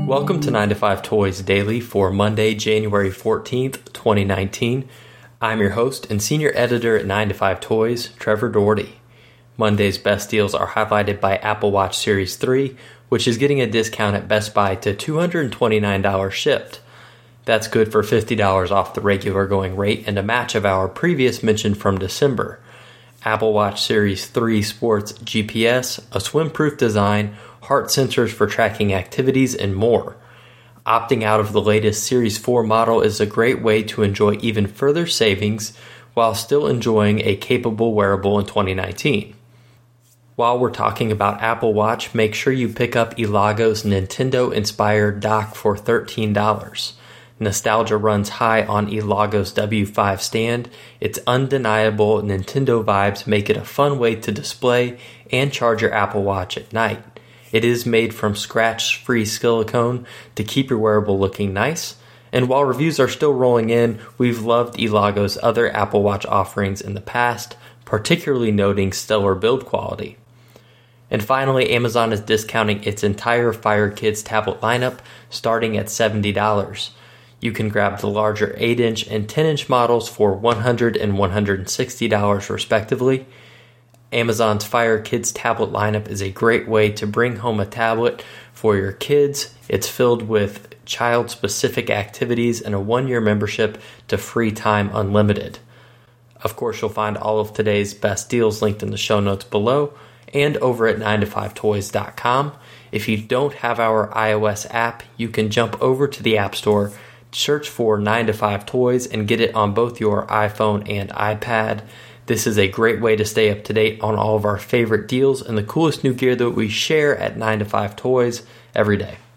Welcome to 9 to 5 Toys Daily for Monday, January 14th, 2019. I'm your host and senior editor at 9 to 5 Toys, Trevor Doherty. Monday's best deals are highlighted by Apple Watch Series 3, which is getting a discount at Best Buy to $229 shipped. That's good for $50 off the regular going rate and a match of our previous mention from December. Apple Watch Series 3 sports GPS, a swim-proof design, heart sensors for tracking activities, and more. Opting out of the latest Series 4 model is a great way to enjoy even further savings while still enjoying a capable wearable in 2019. While we're talking about Apple Watch, make sure you pick up Elago's Nintendo-inspired dock for $13. Nostalgia runs high on Elago's W5 stand. Its undeniable Nintendo vibes make it a fun way to display and charge your Apple Watch at night. It is made from scratch-free silicone to keep your wearable looking nice. And while reviews are still rolling in, we've loved Elago's other Apple Watch offerings in the past, particularly noting stellar build quality. And finally, Amazon is discounting its entire Fire Kids tablet lineup, starting at $70. You can grab the larger 8-inch and 10-inch models for $100 and $160 respectively. Amazon's Fire Kids tablet lineup is a great way to bring home a tablet for your kids. It's filled with child-specific activities and a 1-year membership to Free Time Unlimited. Of course, you'll find all of today's best deals linked in the show notes below and over at 9to5toys.com. If you don't have our iOS app, you can jump over to the App Store, search for 9 to 5 Toys, and get it on both your iPhone and iPad. This is a great way to stay up to date on all of our favorite deals and the coolest new gear that we share at 9 to 5 Toys every day.